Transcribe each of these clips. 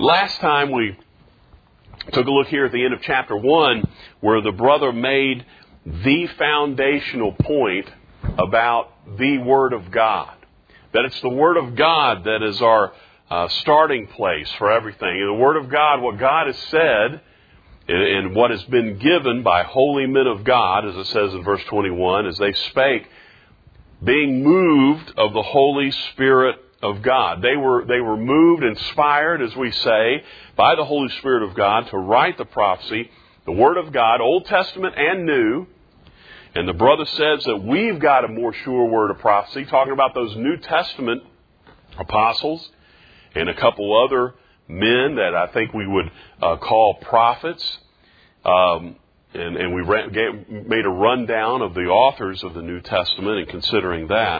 Last time we took a look here at the end of chapter 1 where the brother made the foundational point about the Word of God. That it's the Word of God that is our starting place for everything. And the Word of God, what God has said and what has been given by holy men of God, as it says in verse 21, as they spake, being moved of the Holy Spirit of God. They were moved, inspired, as we say, by the Holy Spirit of God to write the prophecy, the Word of God, Old Testament and New. And the brother says that we've got a more sure word of prophecy, talking about those New Testament apostles and a couple other men that I think we would call prophets. And we made a rundown of the authors of the New Testament and considering that.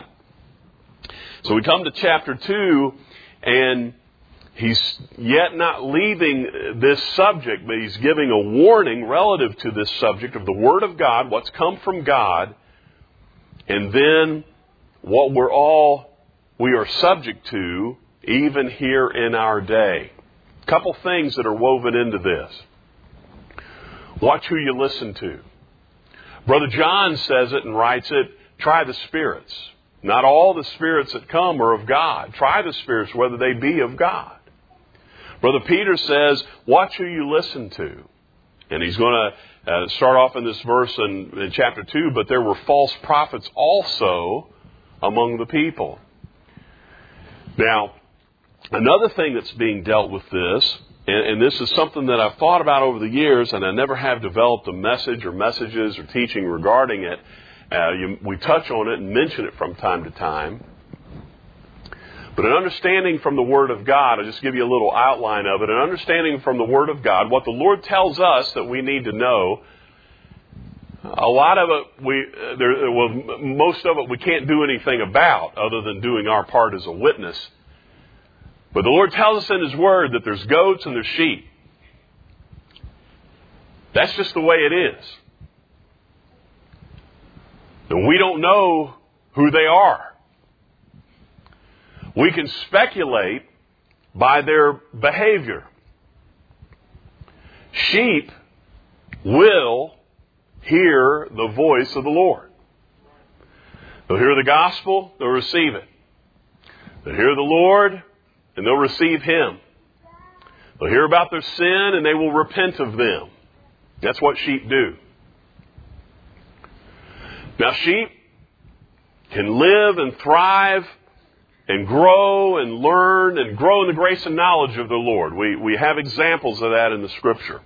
So we come to chapter 2, and he's yet not leaving this subject, but he's giving a warning relative to this subject of the Word of God, what's come from God, and then what we are subject to, even here in our day. A couple things that are woven into this. Watch who you listen to. Brother John says it and writes it, try the spirits. Not all the spirits that come are of God. Try the spirits, whether they be of God. Brother Peter says, watch who you listen to. And he's going to start off in this verse in chapter 2, but there were false prophets also among the people. Now, another thing that's being dealt with this, and this is something that I've thought about over the years, and I never have developed a message or messages or teaching regarding it. We touch on it and mention it from time to time. But an understanding from the Word of God, I'll just give you a little outline of it. An understanding from the Word of God, what the Lord tells us that we need to know. A lot of it, most of it we can't do anything about other than doing our part as a witness. But the Lord tells us in His Word that there's goats and there's sheep. That's just the way it is. And we don't know who they are. We can speculate by their behavior. Sheep will hear the voice of the Lord. They'll hear the gospel, they'll receive it. They'll hear the Lord, and they'll receive Him. They'll hear about their sin, and they will repent of them. That's what sheep do. Now, sheep can live and thrive and grow and learn and grow in the grace and knowledge of the Lord. We have examples of that in the Scripture.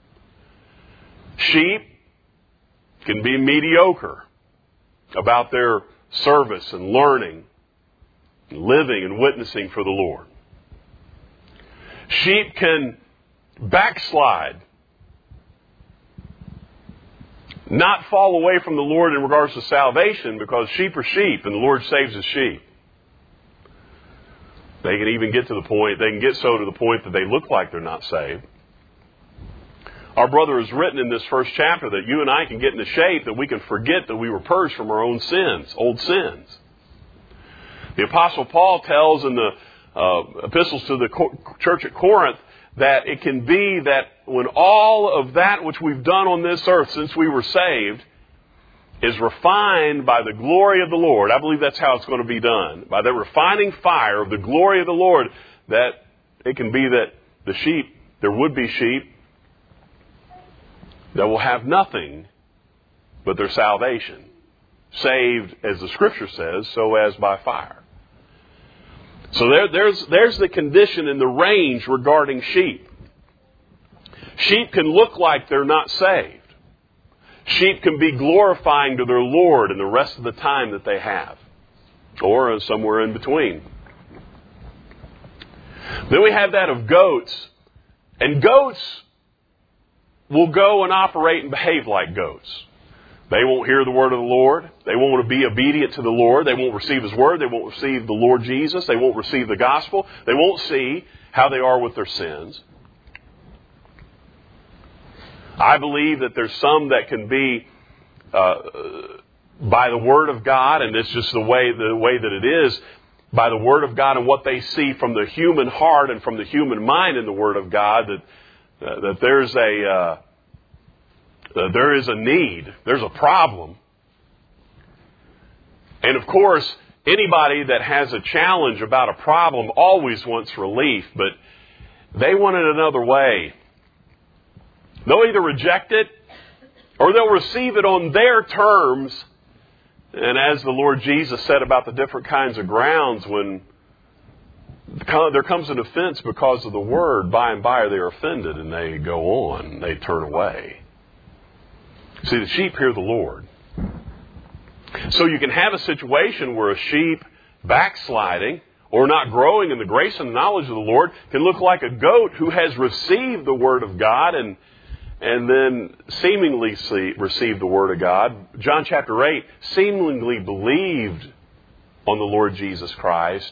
Sheep can be mediocre about their service and learning, and living and witnessing for the Lord. Sheep can backslide, not fall away from the Lord in regards to salvation, because sheep are sheep and the Lord saves His sheep. They can even get to the point, they can get so to the point that they look like they're not saved. Our brother has written in this first chapter that you and I can get in the shape that we can forget that we were purged from our own sins, old sins. The Apostle Paul tells in the epistles to the church at Corinth that it can be that when all of that which we've done on this earth since we were saved is refined by the glory of the Lord, I believe that's how it's going to be done. By the refining fire of the glory of the Lord, that it can be that the sheep, there would be sheep that will have nothing but their salvation. Saved, as the Scripture says, so as by fire. So there's the condition and the range regarding sheep. Sheep can look like they're not saved. Sheep can be glorifying to their Lord in the rest of the time that they have, or somewhere in between. Then we have that of goats. And goats will go and operate and behave like goats. They won't hear the word of the Lord. They won't be obedient to the Lord. They won't receive His word. They won't receive the Lord Jesus. They won't receive the gospel. They won't see how they are with their sins. I believe that there's some that can be by the Word of God, and it's just the way that it is. by the Word of God and what they see from the human heart and from the human mind in the Word of God, that there is a need, there's a problem. And of course, anybody that has a challenge about a problem always wants relief, but they want it another way. They'll either reject it or they'll receive it on their terms. And as the Lord Jesus said about the different kinds of grounds, when there comes an offense because of the Word, by and by they are offended and they go on, they turn away. See, the sheep hear the Lord. So you can have a situation where a sheep backsliding or not growing in the grace and the knowledge of the Lord can look like a goat who has received the Word of God and then seemingly received the Word of God. John chapter 8, seemingly believed on the Lord Jesus Christ,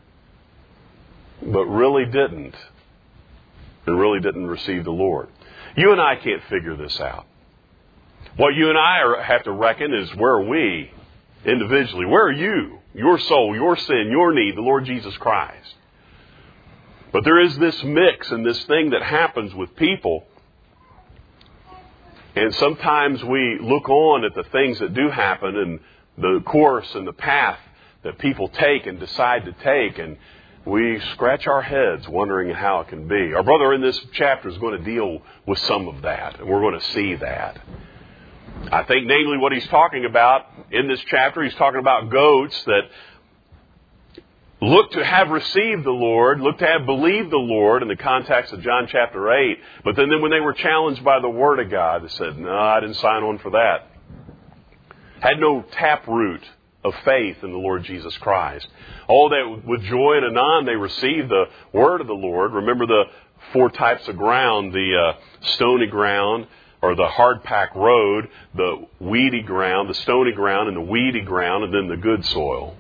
but really didn't. And really didn't receive the Lord. You and I can't figure this out. What you and I have to reckon is, where are we individually? Where are you? Your soul, your sin, your need, the Lord Jesus Christ. But there is this mix and this thing that happens with people. And sometimes we look on at the things that do happen and the course and the path that people take and decide to take, and we scratch our heads wondering how it can be. Our brother in this chapter is going to deal with some of that, and we're going to see that. I think namely what he's talking about in this chapter, he's talking about goats that look to have received the Lord, look to have believed the Lord in the context of John chapter 8. But then when they were challenged by the Word of God, they said, no, I didn't sign on for that. Had no taproot of faith in the Lord Jesus Christ. All that with joy and anon they received the Word of the Lord. Remember the 4 types of ground, the stony ground, or the hard-packed road, the weedy ground, the stony ground, and the weedy ground, and then the good soil.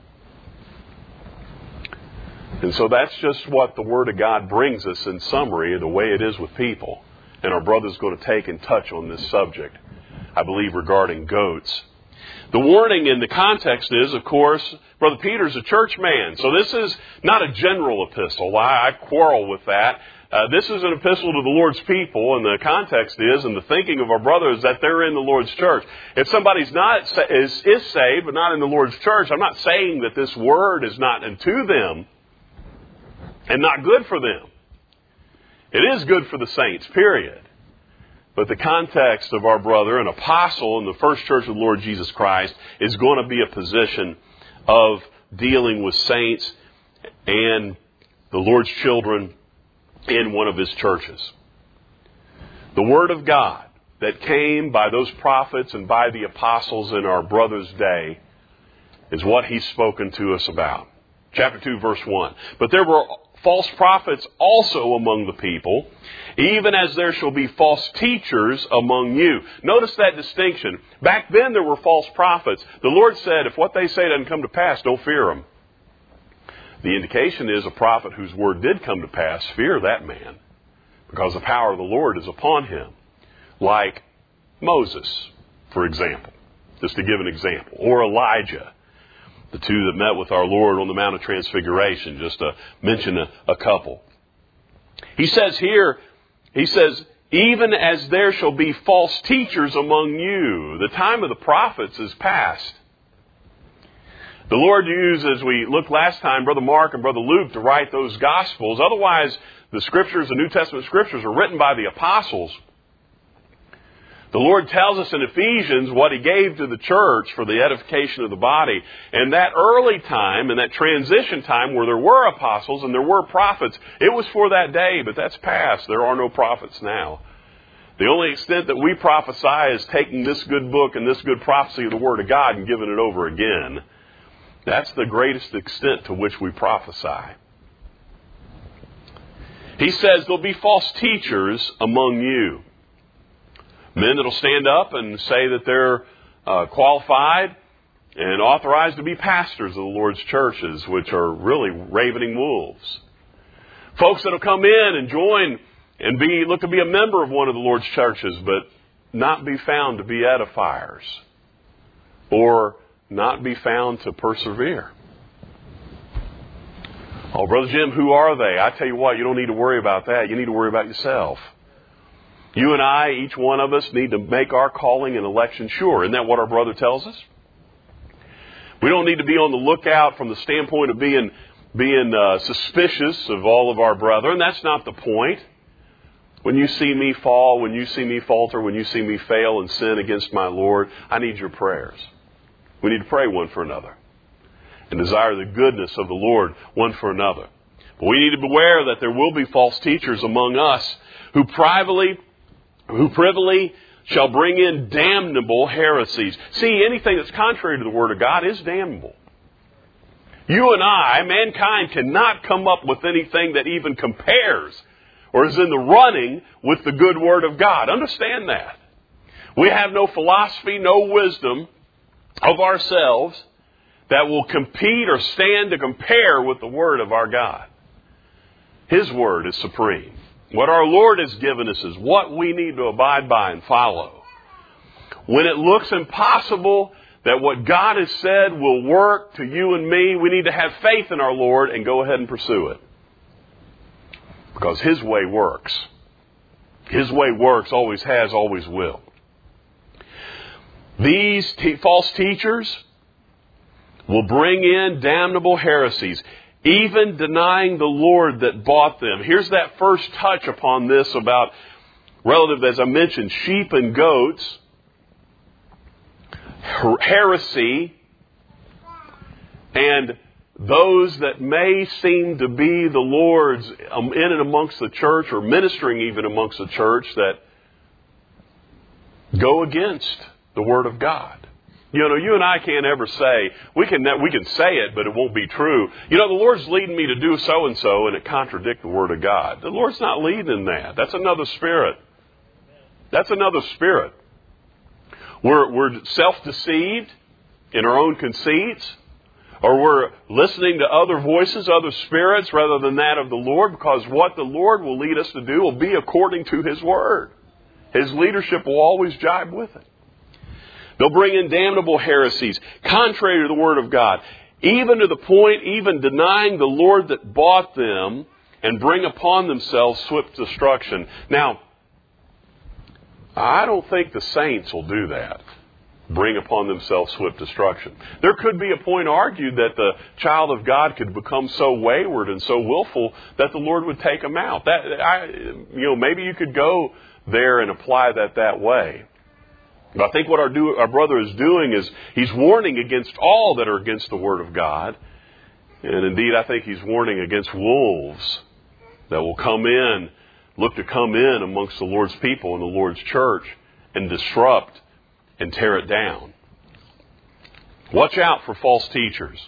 And so that's just what the Word of God brings us in summary, the way it is with people. And our brother's going to take and touch on this subject, I believe, regarding goats. The warning in the context is, of course, Brother Peter's a church man. So this is not a general epistle. I quarrel with that. This is an epistle to the Lord's people, and the context is, and the thinking of our brothers, that they're in the Lord's church. If somebody's is saved but not in the Lord's church, I'm not saying that this word is not unto them and not good for them. It is good for the saints, period. But the context of our brother, an apostle in the first church of the Lord Jesus Christ, is going to be a position of dealing with saints and the Lord's children in one of his churches. The Word of God that came by those prophets and by the apostles in our brother's day is what he's spoken to us about. Chapter 2, verse 1. But there were false prophets also among the people, even as there shall be false teachers among you. Notice that distinction. Back then there were false prophets. The Lord said, if what they say doesn't come to pass, don't fear them. The indication is a prophet whose word did come to pass, fear that man, because the power of the Lord is upon him. Like Moses, for example, just to give an example, or Elijah, the two that met with our Lord on the Mount of Transfiguration, just to mention a couple. He says here, even as there shall be false teachers among you. The time of the prophets is past. The Lord used, as we looked last time, Brother Mark and Brother Luke to write those Gospels. Otherwise, the Scriptures, the New Testament Scriptures, are written by the apostles. The Lord tells us in Ephesians what He gave to the church for the edification of the body. And that early time, and that transition time where there were apostles and there were prophets, it was for that day, but that's past. There are no prophets now. The only extent that we prophesy is taking this good book and this good prophecy of the Word of God and giving it over again. That's the greatest extent to which we prophesy. He says there'll be false teachers among you. Men that'll stand up and say that they're qualified and authorized to be pastors of the Lord's churches, which are really ravening wolves. Folks that'll come in and join and look to be a member of one of the Lord's churches, but not be found to be edifiers or not be found to persevere. Oh, Brother Jim, who are they? I tell you what, you don't need to worry about that. You need to worry about yourself. You and I, each one of us, need to make our calling and election sure. Isn't that what our brother tells us? We don't need to be on the lookout from the standpoint of being suspicious of all of our brethren. That's not the point. When you see me fall, when you see me falter, when you see me fail and sin against my Lord, I need your prayers. We need to pray one for another and desire the goodness of the Lord one for another. But we need to beware that there will be false teachers among us who privily shall bring in damnable heresies. See, anything that's contrary to the Word of God is damnable. You and I, mankind, cannot come up with anything that even compares or is in the running with the good Word of God. Understand that. We have no philosophy, no wisdom of ourselves that will compete or stand to compare with the Word of our God. His Word is supreme. What our Lord has given us is what we need to abide by and follow. When it looks impossible that what God has said will work to you and me, we need to have faith in our Lord and go ahead and pursue it. Because His way works. His way works, always has, always will. These false teachers will bring in damnable heresies, even denying the Lord that bought them. Here's that first touch upon this about, relative, as I mentioned, sheep and goats, heresy, and those that may seem to be the Lord's in and amongst the church, or ministering even amongst the church, that go against the Word of God. You know, you and I can't ever say, we can say it, but it won't be true. You know, the Lord's leading me to do so-and-so, and it contradicts the Word of God. The Lord's not leading in that. That's another spirit. That's another spirit. We're self-deceived in our own conceits, or we're listening to other voices, other spirits, rather than that of the Lord, because what the Lord will lead us to do will be according to His Word. His leadership will always jibe with it. They'll bring in damnable heresies, contrary to the Word of God, even to the point, even denying the Lord that bought them, and bring upon themselves swift destruction. Now, I don't think the saints will do that, bring upon themselves swift destruction. There could be a point argued that the child of God could become so wayward and so willful that the Lord would take them out. Maybe you could go there and apply that way. But I think what our brother is doing is he's warning against all that are against the Word of God. And indeed, I think he's warning against wolves that will look to come in amongst the Lord's people and the Lord's church and disrupt and tear it down. Watch out for false teachers.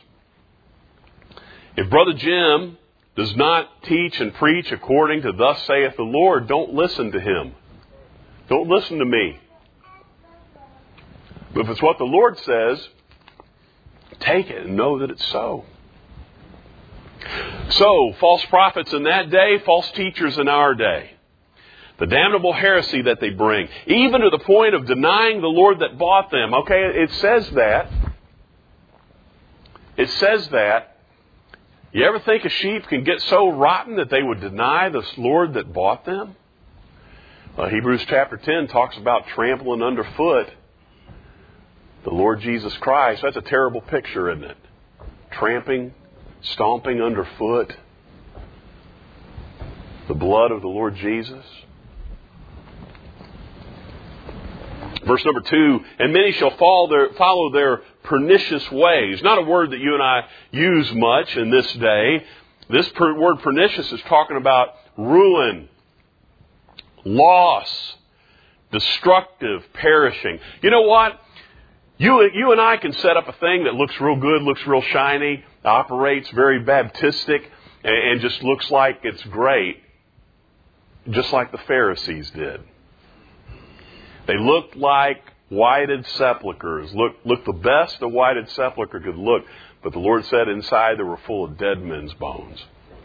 If Brother Jim does not teach and preach according to thus saith the Lord, don't listen to him. Don't listen to me. But if it's what the Lord says, take it and know that it's so. So, false prophets in that day, false teachers in our day. The damnable heresy that they bring, even to the point of denying the Lord that bought them. Okay, it says that. It says that. You ever think a sheep can get so rotten that they would deny the Lord that bought them? Hebrews chapter 10 talks about trampling underfoot the Lord Jesus Christ. That's a terrible picture, isn't it? Tramping, stomping underfoot the blood of the Lord Jesus. Verse number 2, and many shall follow their pernicious ways. Not a word that you and I use much in this day. This word pernicious is talking about ruin, loss, destructive, perishing. You know what? You and I can set up a thing that looks real good, looks real shiny, operates very Baptistic, and just looks like it's great, just like the Pharisees did. They looked like whited sepulchres, looked the best a whited sepulchre could look, but the Lord said inside they were full of dead men's bones.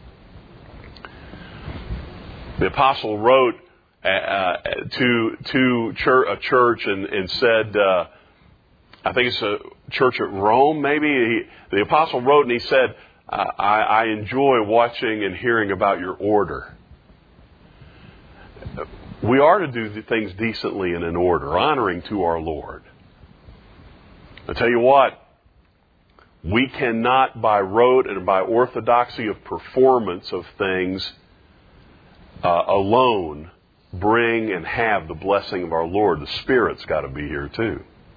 The apostle wrote to a church and said, I think it's a church at Rome, maybe. The apostle wrote and he said, I enjoy watching and hearing about your order. We are to do things decently and in order, honoring to our Lord. I tell you what, we cannot by rote and by orthodoxy of performance of things alone bring and have the blessing of our Lord. The Spirit's got to be here too.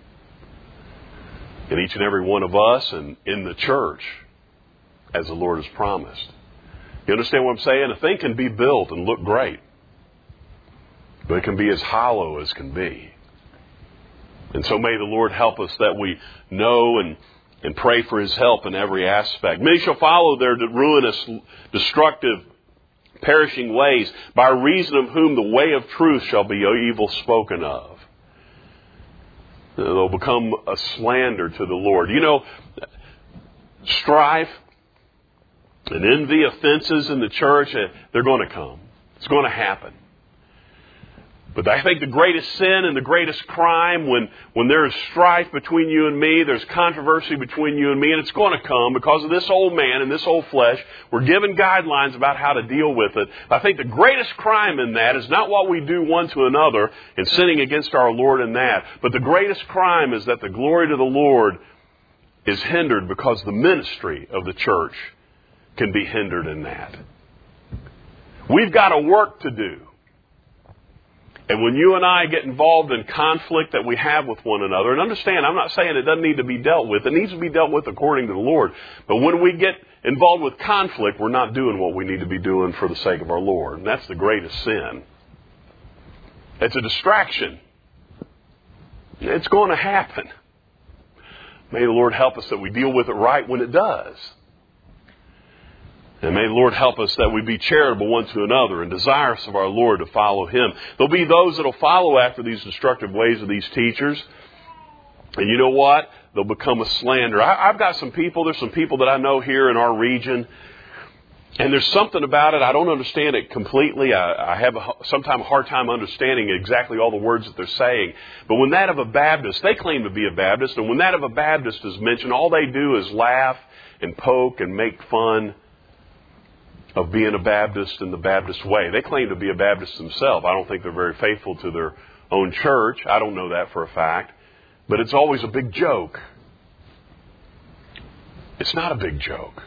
In each and every one of us and in the church, as the Lord has promised. You understand what I'm saying? A thing can be built and look great, but it can be as hollow as can be. And so may the Lord help us that we know and pray for His help in every aspect. Many shall follow their ruinous, destructive, perishing ways, by reason of whom the way of truth shall be evil spoken of. They'll become a slander to the Lord. You know, strife and envy, offenses in the church, they're going to come. It's going to happen. But I think the greatest sin and the greatest crime when there is strife between you and me, there's controversy between you and me, and it's going to come because of this old man and this old flesh. We're given guidelines about how to deal with it. I think the greatest crime in that is not what we do one to another in sinning against our Lord in that, but the greatest crime is that the glory to the Lord is hindered because the ministry of the church can be hindered in that. We've got a work to do. And when you and I get involved in conflict that we have with one another, and understand, I'm not saying it doesn't need to be dealt with. It needs to be dealt with according to the Lord. But when we get involved with conflict, we're not doing what we need to be doing for the sake of our Lord. And that's the greatest sin. It's a distraction. It's going to happen. May the Lord help us that we deal with it right when it does. And may the Lord help us that we be charitable one to another and desirous of our Lord to follow Him. There'll be those that will follow after these destructive ways of these teachers. And you know what? They'll become a slander. I've got some people, there's some people that I know here in our region. And there's something about it, I don't understand it completely. I have sometimes a hard time understanding exactly all the words that they're saying. But when that of a Baptist, they claim to be a Baptist, and when that of a Baptist is mentioned, all they do is laugh and poke and make fun of being a Baptist in the Baptist way. They claim to be a Baptist themselves. I don't think they're very faithful to their own church. I don't know that for a fact. But it's always a big joke. It's not a big joke.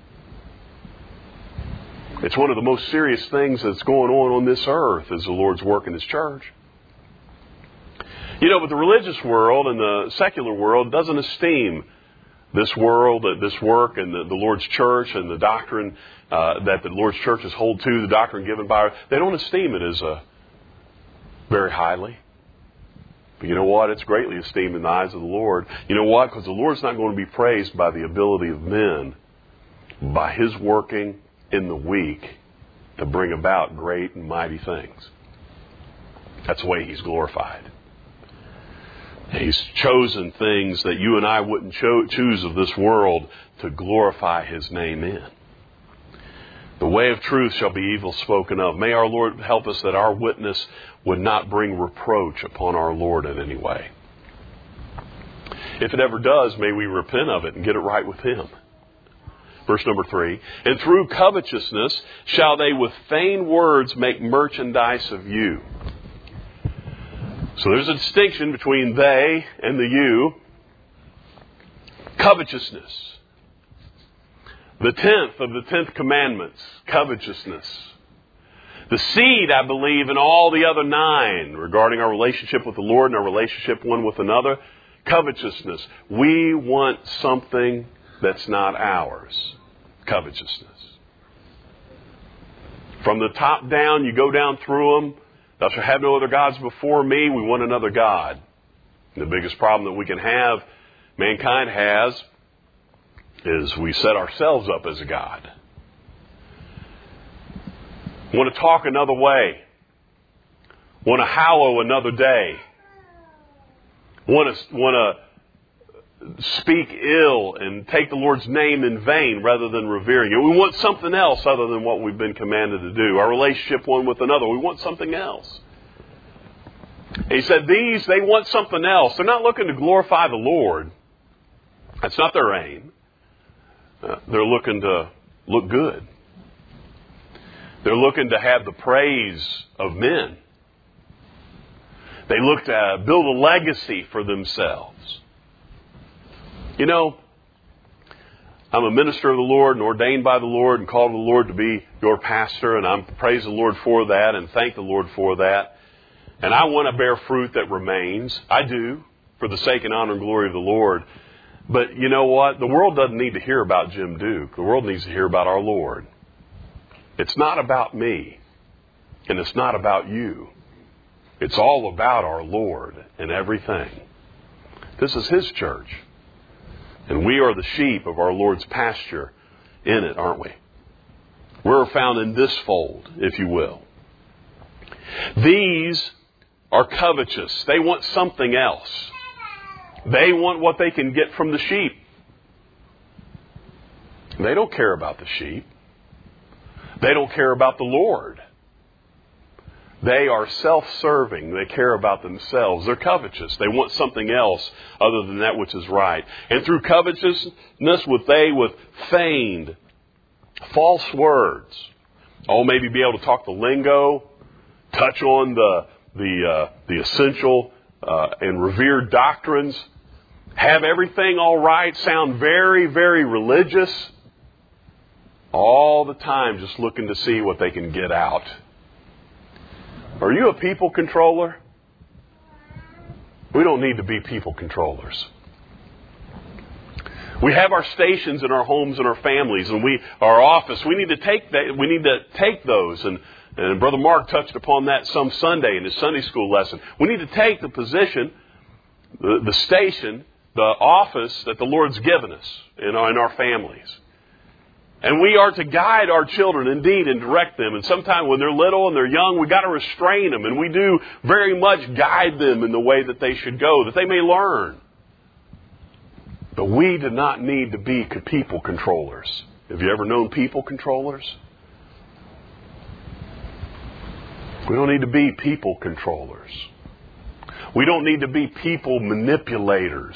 It's one of the most serious things that's going on this earth is the Lord's work in His church. You know, but the religious world and the secular world doesn't esteem this world, this work, and the Lord's church and the doctrine that the Lord's churches hold to, the doctrine given by her. They don't esteem it as very highly. But you know what? It's greatly esteemed in the eyes of the Lord. You know what? Because the Lord's not going to be praised by the ability of men, by His working in the weak to bring about great and mighty things. That's the way He's glorified. He's chosen things that you and I wouldn't choose of this world to glorify His name in. The way of truth shall be evil spoken of. May our Lord help us that our witness would not bring reproach upon our Lord in any way. If it ever does, may we repent of it and get it right with Him. Verse number 3, and through covetousness shall they with vain words make merchandise of you. So there's a distinction between they and the you. Covetousness. The 10th of the 10th commandments, covetousness. The seed, I believe, in all the other 9 regarding our relationship with the Lord and our relationship one with another, covetousness. We want something that's not ours. Covetousness. From the top down, you go down through them. Thou shalt have no other gods before me. We want another God. And the biggest problem that we can have, mankind has, is we set ourselves up as a God. Want to talk another way. Want to hallow another day. Want to speak ill and take the Lord's name in vain rather than revering it. We want something else other than what we've been commanded to do. Our relationship one with another. We want something else. He said they want something else. They're not looking to glorify the Lord. That's not their aim. They're looking to look good. They're looking to have the praise of men. They look to build a legacy for themselves. You know, I'm a minister of the Lord and ordained by the Lord and called of the Lord to be your pastor, and I praise the Lord for that and thank the Lord for that. And I want to bear fruit that remains. I do, for the sake and honor and glory of the Lord. But you know what? The world doesn't need to hear about Jim Duke. The world needs to hear about our Lord. It's not about me, and it's not about you. It's all about our Lord and everything. This is His church. And we are the sheep of our Lord's pasture in it, aren't we? We're found in this fold, if you will. These are covetous. They want something else. They want what they can get from the sheep. They don't care about the sheep. They don't care about the Lord. They are self-serving. They care about themselves. They're covetous. They want something else other than that which is right. And through covetousness, with feigned, false words. Maybe be able to talk the lingo, touch on the essential and revered doctrines, have everything all right, sound very, very religious, all the time just looking to see what they can get out. Are you a people controller? We don't need to be people controllers. We have our stations in our homes and our families, and our office. We need to take that. We need to take those, and Brother Mark touched upon that some Sunday in his Sunday school lesson. We need to take the position, the station, the office that the Lord's given us in our families. And we are to guide our children, indeed, and direct them. And sometimes when they're little and they're young, we've got to restrain them. And we do very much guide them in the way that they should go, that they may learn. But we do not need to be people controllers. Have you ever known people controllers? We don't need to be people controllers. We don't need to be people manipulators.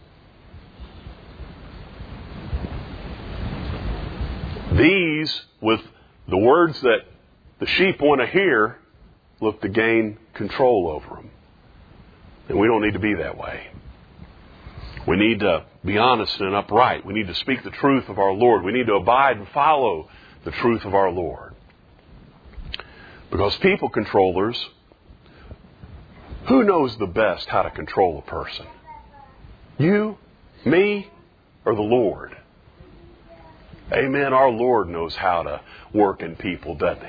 These, with the words that the sheep want to hear, look to gain control over them. And we don't need to be that way. We need to be honest and upright. We need to speak the truth of our Lord. We need to abide and follow the truth of our Lord. Because people controllers, who knows the best how to control a person? You, me, or the Lord? Amen. Our Lord knows how to work in people, doesn't He?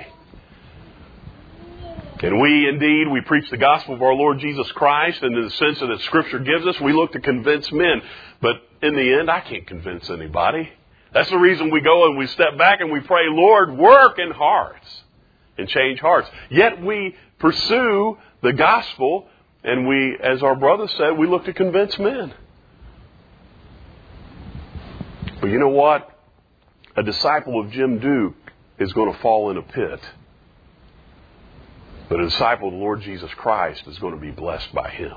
And we preach the gospel of our Lord Jesus Christ, and in the sense that Scripture gives us, we look to convince men. But in the end, I can't convince anybody. That's the reason we go and we step back and we pray, Lord, work in hearts and change hearts. Yet we pursue the gospel, and we, as our brother said, we look to convince men. But you know what? A disciple of Jim Duke is going to fall in a pit. But a disciple of the Lord Jesus Christ is going to be blessed by Him.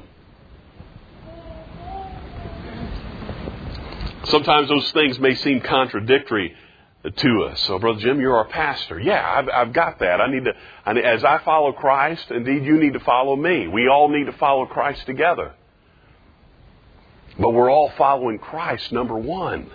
Sometimes those things may seem contradictory to us. So, Brother Jim, you're our pastor. Yeah, I've got that. As I follow Christ, indeed you need to follow me. We all need to follow Christ together. But we're all following Christ, number one.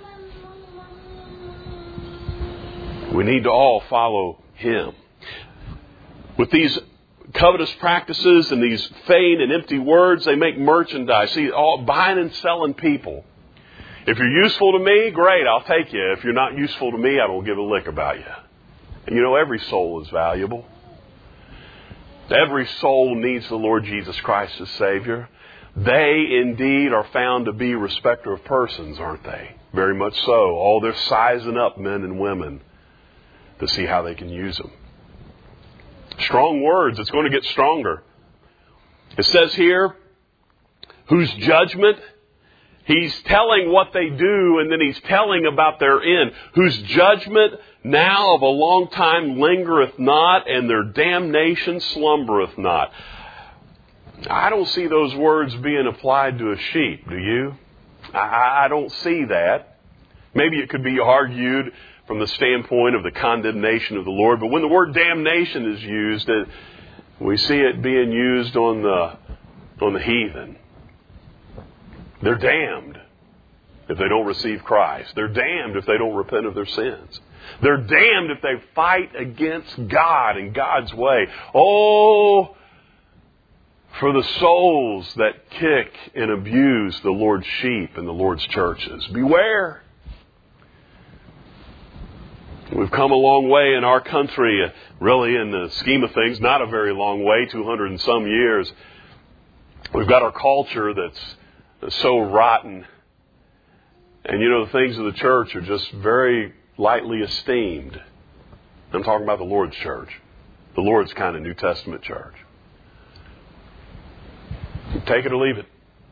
We need to all follow Him. With these covetous practices and these vain and empty words, they make merchandise. See, all buying and selling people. If you're useful to me, great, I'll take you. If you're not useful to me, I don't give a lick about you. And you know, every soul is valuable. Every soul needs the Lord Jesus Christ as Savior. They indeed are found to be respecter of persons, aren't they? Very much so. They're sizing up men and women to see how they can use them. Strong words. It's going to get stronger. It says here, whose judgment, he's telling what they do, and then he's telling about their end. Whose judgment now of a long time lingereth not, and their damnation slumbereth not. I don't see those words being applied to a sheep, do you? I don't see that. Maybe it could be argued from the standpoint of the condemnation of the Lord, but when the word damnation is used, we see it being used on the heathen. They're damned if they don't receive Christ. They're damned if they don't repent of their sins. They're damned if they fight against God and God's way. Oh, for the souls that kick and abuse the Lord's sheep and the Lord's churches. Beware. We've come a long way in our country, really in the scheme of things, not a very long way, 200 and some years. We've got our culture that's so rotten. And the things of the church are just very lightly esteemed. I'm talking about the Lord's church. The Lord's kind of New Testament church. Take it or leave it.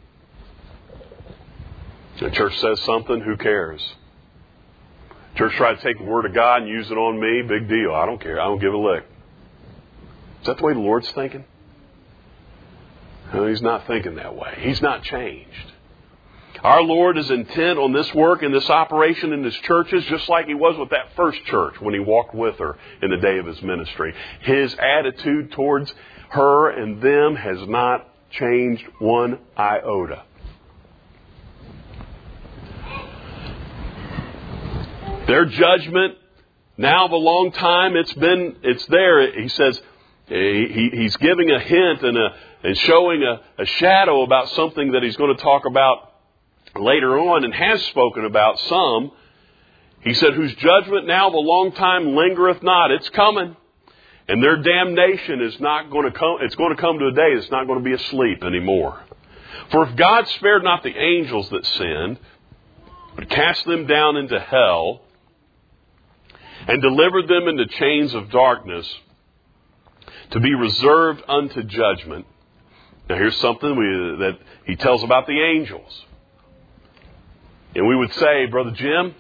The church says something, who cares? Church try to take the Word of God and use it on me, big deal. I don't care. I don't give a lick. Is that the way the Lord's thinking? No, He's not thinking that way. He's not changed. Our Lord is intent on this work and this operation in His churches, just like He was with that first church when He walked with her in the day of His ministry. His attitude towards her and them has not changed one iota. Their judgment, now of a long time, it's there. He says, he's giving a hint and showing a shadow about something that He's going to talk about later on and has spoken about some. He said, whose judgment now of a long time lingereth not. It's coming. And their damnation is not going to come. It's going to come to a day that's not going to be asleep anymore. For if God spared not the angels that sinned, but cast them down into hell, and delivered them into chains of darkness, to be reserved unto judgment. Now here's something that He tells about the angels. And we would say, Brother Jim,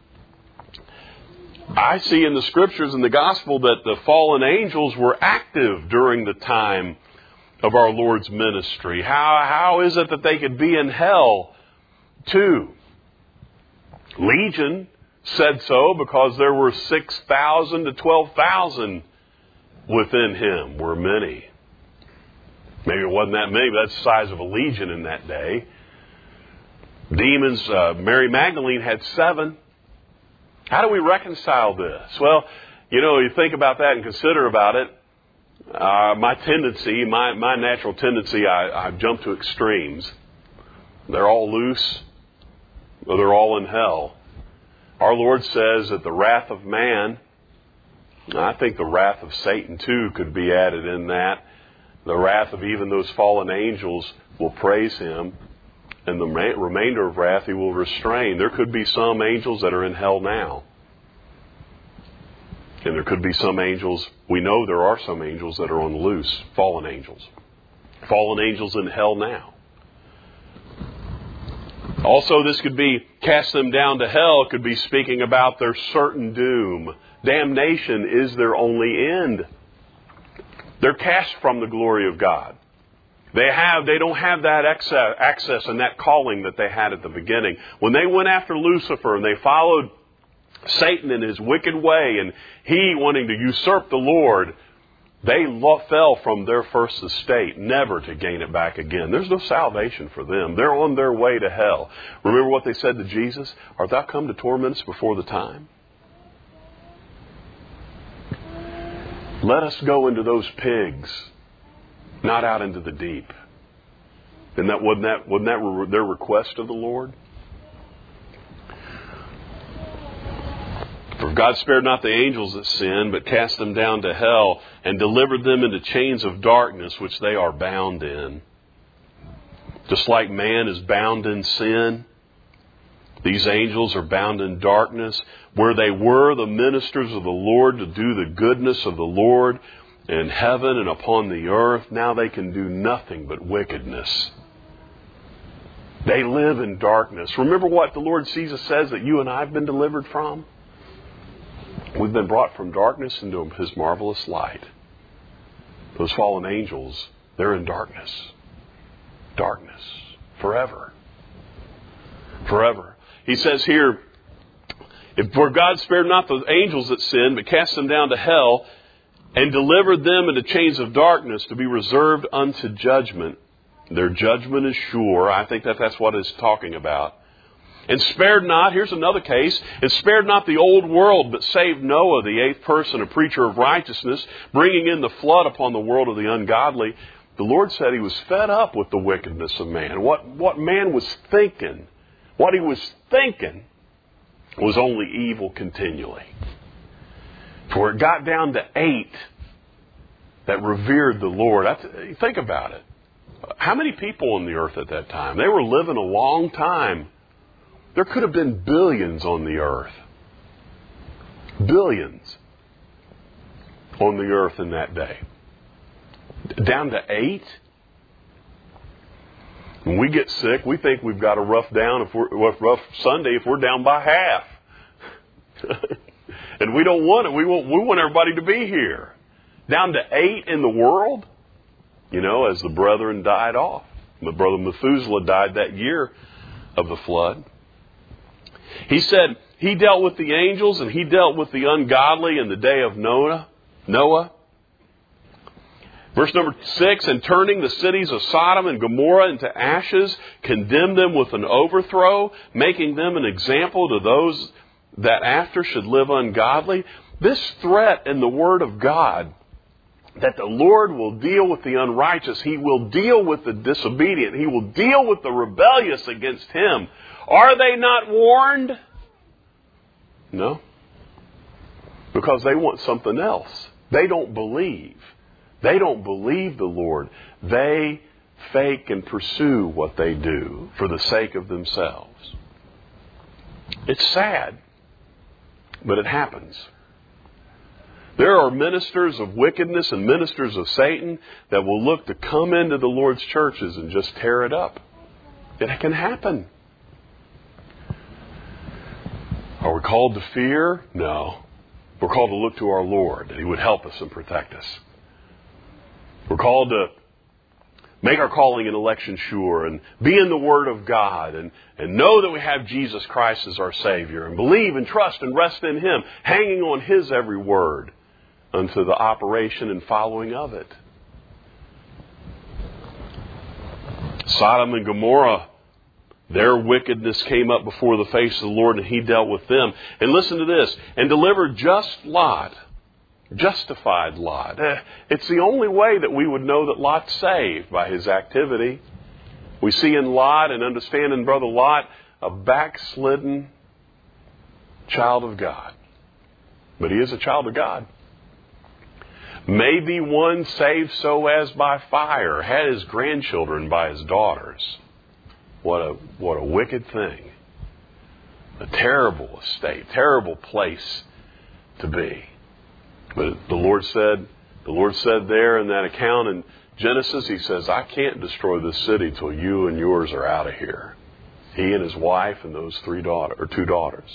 I see in the Scriptures and the Gospel that the fallen angels were active during the time of our Lord's ministry. How is it that they could be in hell too? Legion said so because there were 6,000 to 12,000 within Him, were many. Maybe it wasn't that many, but that's the size of a legion in that day. Demons, Mary Magdalene had 7. How do we reconcile this? Well, you think about that and consider about it. My tendency, my natural tendency, I jump to extremes. They're all loose, or they're all in hell. Our Lord says that the wrath of man, I think the wrath of Satan too could be added in that. The wrath of even those fallen angels will praise Him, and the remainder of wrath He will restrain. There could be some angels that are in hell now. And there could be some angels, we know there are some angels that are on the loose, fallen angels. Fallen angels in hell now. Also, this could be cast them down to hell. It could be speaking about their certain doom. Damnation is their only end. They're cast from the glory of God. They don't have that access and that calling that they had at the beginning. When they went after Lucifer and they followed Satan in his wicked way and he wanting to usurp the Lord, they fell from their first estate, never to gain it back again. There's no salvation for them. They're on their way to hell. Remember what they said to Jesus? Art thou come to torment us before the time? Let us go into those pigs, not out into the deep. And wasn't that their request of the Lord? For God spared not the angels that sinned, but cast them down to hell, and delivered them into chains of darkness, which they are bound in. Just like man is bound in sin, these angels are bound in darkness. Where they were the ministers of the Lord to do the goodness of the Lord in heaven and upon the earth, now they can do nothing but wickedness. They live in darkness. Remember what the Lord Jesus says that you and I have been delivered from? We've been brought from darkness into His marvelous light. Those fallen angels, they're in darkness. Darkness. Forever. Forever. He says here For God spared not the angels that sinned, but cast them down to hell, and delivered them into chains of darkness to be reserved unto judgment. Their judgment is sure. I think that's what it's talking about. And spared not, here's another case, and spared not the old world, but saved Noah, the eighth person, a preacher of righteousness, bringing in the flood upon the world of the ungodly. The Lord said He was fed up with the wickedness of man. What man was thinking, what he was thinking was only evil continually. For it got down to 8 that revered the Lord. Think about it. How many people on the earth at that time? They were living a long time. There could have been billions on the earth. Billions on the earth in that day. Down to 8? When we get sick, we think we've got a rough Sunday if we're down by half. And we don't want it. We want everybody to be here. Down to 8 in the world? You know, as the brethren died off. My brother Methuselah died that year of the flood. He said He dealt with the angels and He dealt with the ungodly in the day of Noah. Verse number 6, and turning the cities of Sodom and Gomorrah into ashes, condemned them with an overthrow, making them an example to those that after should live ungodly. This threat in the Word of God, that the Lord will deal with the unrighteous, He will deal with the disobedient, He will deal with the rebellious against Him. Are they not warned? No. Because they want something else. They don't believe. They don't believe the Lord. They fake and pursue what they do for the sake of themselves. It's sad, but it happens. There are ministers of wickedness and ministers of Satan that will look to come into the Lord's churches and just tear it up. It can happen. Are we called to fear? No. We're called to look to our Lord, that He would help us and protect us. We're called to make our calling and election sure and be in the Word of God and know that we have Jesus Christ as our Savior and believe and trust and rest in Him, hanging on His every word unto the operation and following of it. Sodom and Gomorrah, their wickedness came up before the face of the Lord, and He dealt with them. And listen to this, and delivered justified Lot. It's the only way that we would know that Lot's saved, by his activity. We see in Lot and understand in Brother Lot a backslidden child of God. But he is a child of God. Maybe one saved so as by fire, had his grandchildren by his daughters. What a wicked thing. A terrible estate, terrible place to be. But the Lord said there in that account in Genesis, He says, I can't destroy this city till you and yours are out of here. He and his wife and those 2 daughters.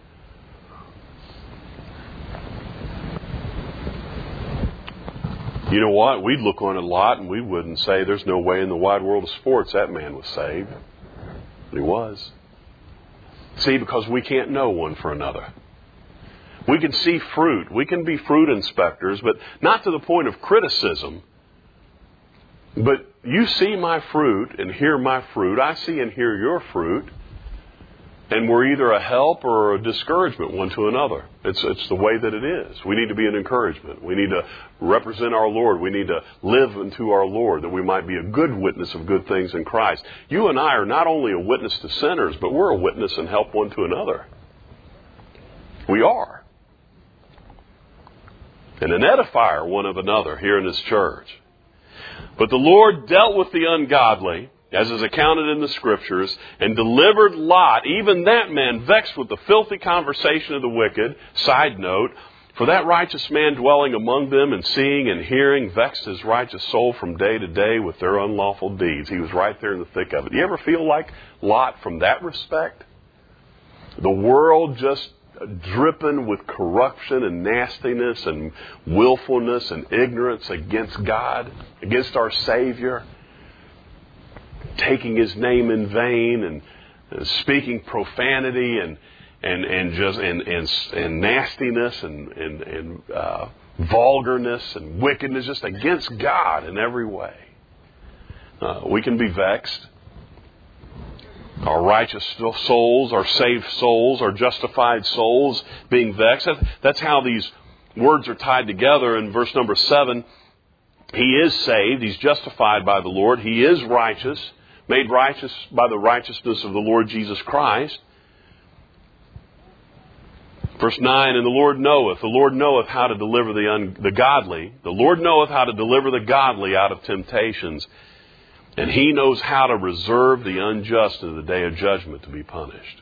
You know what? We'd look on a Lot and we wouldn't say there's no way in the wide world of sports that man was saved. But he was. See, because we can't know one for another. We can see fruit. We can be fruit inspectors, but not to the point of criticism. But you see my fruit and hear my fruit. I see and hear your fruit. And we're either a help or a discouragement one to another. It's the way that it is. We need to be an encouragement. We need to represent our Lord. We need to live unto our Lord, that we might be a good witness of good things in Christ. You and I are not only a witness to sinners, but we're a witness and help one to another. We are. And an edifier one of another here in this church. But the Lord dealt with the ungodly, as is accounted in the Scriptures, and delivered Lot, even that man vexed with the filthy conversation of the wicked. Side note, for that righteous man dwelling among them and seeing and hearing vexed his righteous soul from day to day with their unlawful deeds. He was right there in the thick of it. Do you ever feel like Lot from that respect? The world just dripping with corruption and nastiness and willfulness and ignorance against God, against our Savior, taking His name in vain and speaking profanity, and and nastiness and vulgarness and wickedness, just against God in every way. We can be vexed. Our righteous souls, our saved souls, our justified souls being vexed. That's how these words are tied together. In verse number 7, he is saved. He's justified by the Lord. He is righteous, made righteous by the righteousness of the Lord Jesus Christ. Verse 9, and the Lord knoweth how to deliver the godly. The Lord knoweth how to deliver the godly out of temptations. And He knows how to reserve the unjust in the day of judgment to be punished.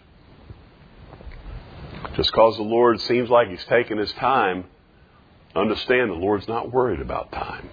Just because the Lord seems like He's taking His time, understand the Lord's not worried about time.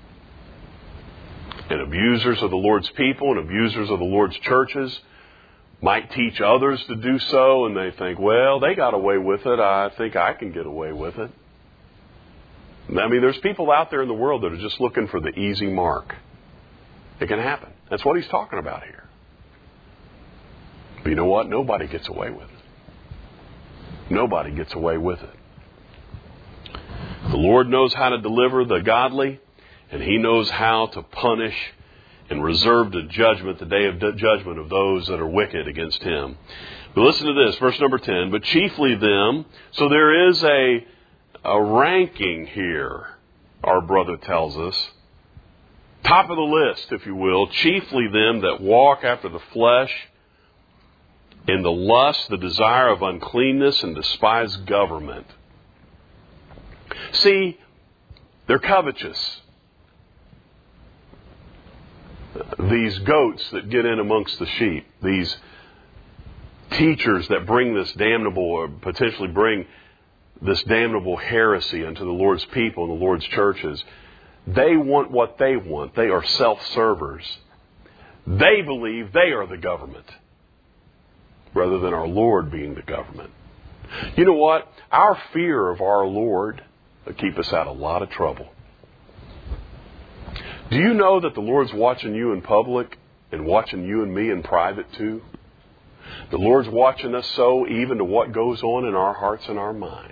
And abusers of the Lord's people and abusers of the Lord's churches might teach others to do so, and they think, well, they got away with it. I think I can get away with it. I mean, there's people out there in the world that are just looking for the easy mark. It can happen. That's what he's talking about here. But you know what? Nobody gets away with it. Nobody gets away with it. The Lord knows how to deliver the godly, and He knows how to punish and reserve the judgment, the day of judgment of those that are wicked against Him. But listen to this, verse number 10. But chiefly them, so there is a ranking here, our brother tells us. Top of the list, if you will, chiefly them that walk after the flesh in the lust, the desire of uncleanness, and despise government. See, they're covetous. These goats that get in amongst the sheep, these teachers that bring this damnable, or potentially bring this damnable heresy unto the Lord's people and the Lord's churches, they want what they want. They are self-servers. They believe they are the government rather than our Lord being the government. You know what? Our fear of our Lord will keep us out of a lot of trouble. Do you know that the Lord's watching you in public and watching you and me in private too? The Lord's watching us so even to what goes on in our hearts and our minds.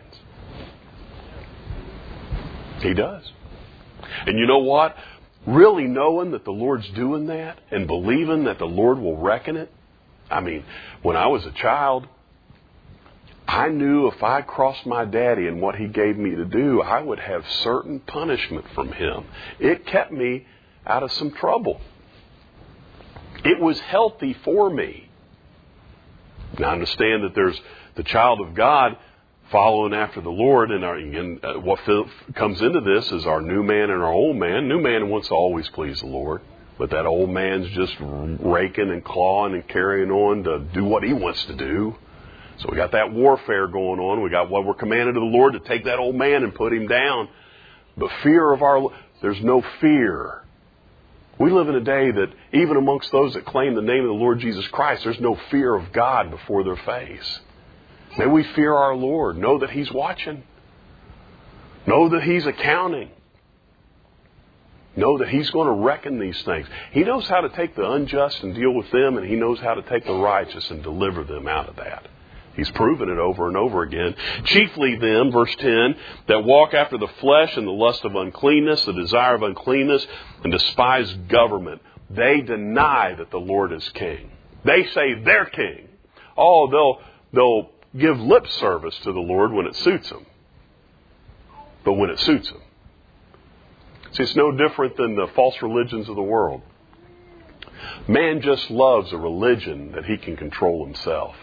He does. And you know what? Really knowing that the Lord's doing that and believing that the Lord will reckon it. I mean, when I was a child, I knew if I crossed my daddy and what he gave me to do, I would have certain punishment from him. It kept me out of some trouble. It was healthy for me. Now, I understand that there's the child of God following after the Lord, and what comes into this is our new man and our old man. New man wants to always please the Lord, but that old man's just raking and clawing and carrying on to do what he wants to do. So we got that warfare going on. We got what we're commanded of the Lord to take that old man and put him down. But there's no fear. We live in a day that even amongst those that claim the name of the Lord Jesus Christ, there's no fear of God before their face. May we fear our Lord. Know that He's watching. Know that He's accounting. Know that He's going to reckon these things. He knows how to take the unjust and deal with them, and He knows how to take the righteous and deliver them out of that. He's proven it over and over again. Chiefly them, verse 10, that walk after the flesh and the lust of uncleanness, the desire of uncleanness, and despise government. They deny that the Lord is king. They say they're king. Oh, they'll give lip service to the Lord when it suits them. But when it suits them. See, it's no different than the false religions of the world. Man just loves a religion that he can control himself.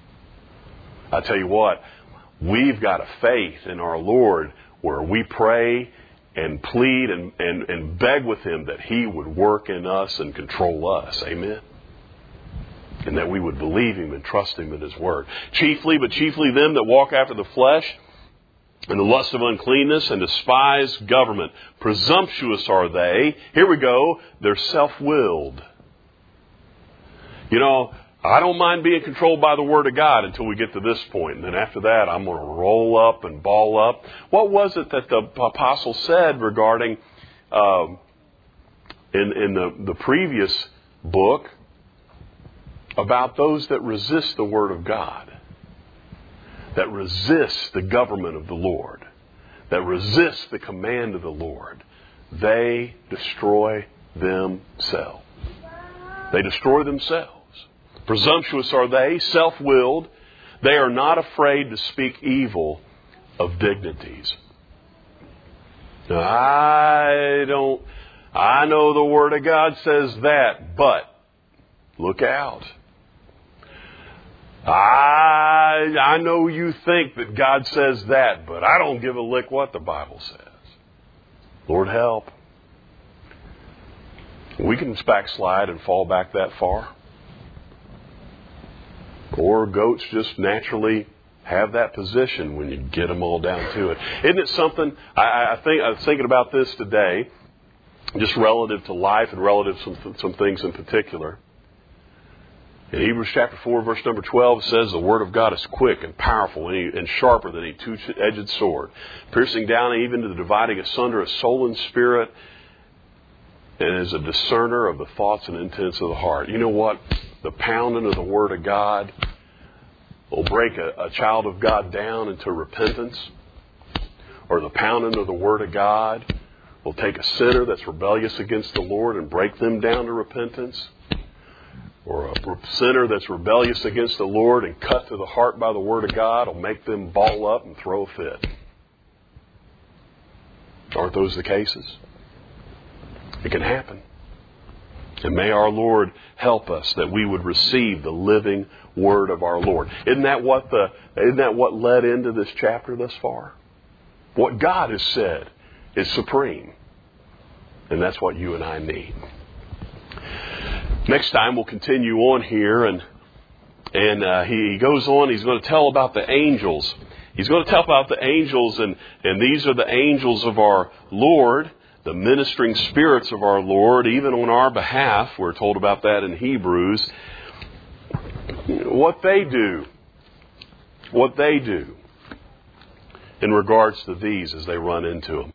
I tell you what, we've got a faith in our Lord where we pray and plead and beg with Him that He would work in us and control us. Amen? And that we would believe Him and trust Him in His Word. Chiefly them that walk after the flesh and the lust of uncleanness and despise government. Presumptuous are they. Here we go. They're self-willed. You know, I don't mind being controlled by the Word of God until we get to this point. And then after that, I'm going to roll up and ball up. What was it that the apostle said regarding, in the previous book, about those that resist the Word of God? that resist the government of the Lord, that resist the command of the Lord, they destroy themselves. They destroy themselves. Presumptuous are they, self-willed. They are not afraid to speak evil of dignities. Now, I know the Word of God says that, but look out. I know you think that God says that, but I don't give a lick what the Bible says. Lord help. We can backslide and fall back that far. Or goats just naturally have that position when you get them all down to it. Isn't it something, I was thinking about this today, just relative to life and relative to some things in particular. In Hebrews chapter 4, verse number 12, it says, the Word of God is quick and powerful and sharper than a two-edged sword, piercing down even to the dividing asunder of soul and spirit, and is a discerner of the thoughts and intents of the heart. You know what? The pounding of the Word of God will break a child of God down into repentance. Or the pounding of the Word of God will take a sinner that's rebellious against the Lord and break them down to repentance. Or a sinner that's rebellious against the Lord and cut to the heart by the Word of God will make them ball up and throw a fit. Aren't those the cases? It can happen. And may our Lord help us that we would receive the living Word of our Lord. Isn't that what led into this chapter thus far? What God has said is supreme. And that's what you and I need. Next time we'll continue on here, and he goes on. He's going to tell about the angels. He's going to tell about the angels, and these are the angels of our Lord, the ministering spirits of our Lord, even on our behalf. We're told about that in Hebrews. What they do in regards to these as they run into them.